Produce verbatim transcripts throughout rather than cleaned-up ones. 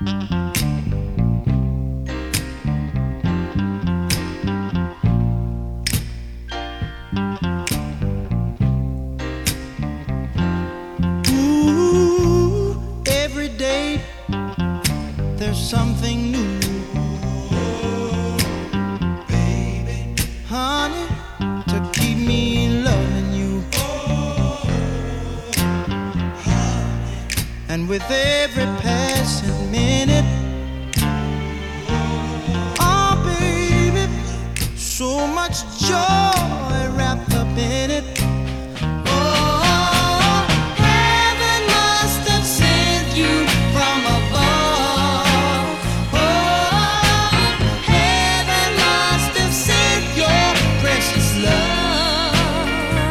Ooh, every day there's something new, baby, honey, to keep me loving you. And with every passing minute, oh baby, so much joy wrapped up in it. Oh, heaven must have sent you from above. Oh, heaven must have sent your precious love.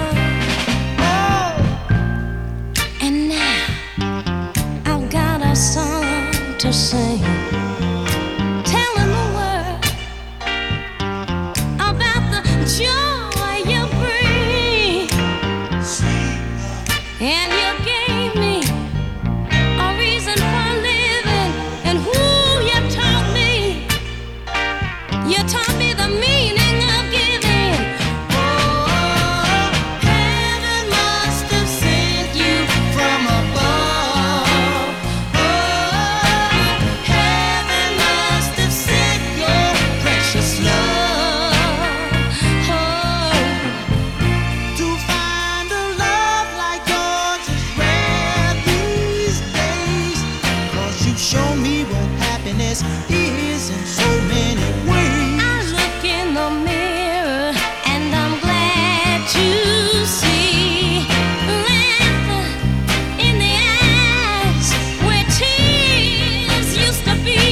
Oh, and now I've got a song to sing, telling the world about the joy you bring. And you gave me a reason for living, and who you taught me, you taught me the meaning of giving. Oh, heaven must have sent you from above. Oh, heaven must have sent your precious love. Oh, to find a love like yours is rare these days, 'cause you show me what happiness is in so many ways. I look in the mirror and I'm glad to see laughter in the eyes where tears used to be.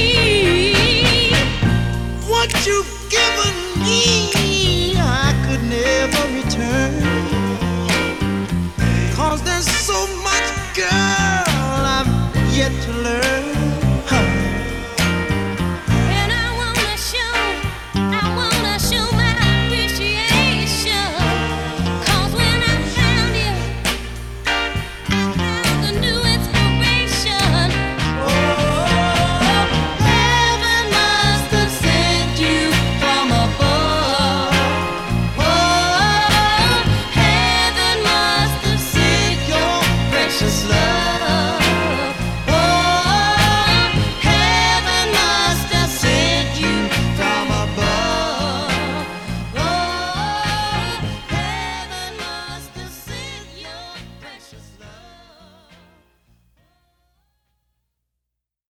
What you've given me, I could never return, 'cause there's so much, girl, I've yet to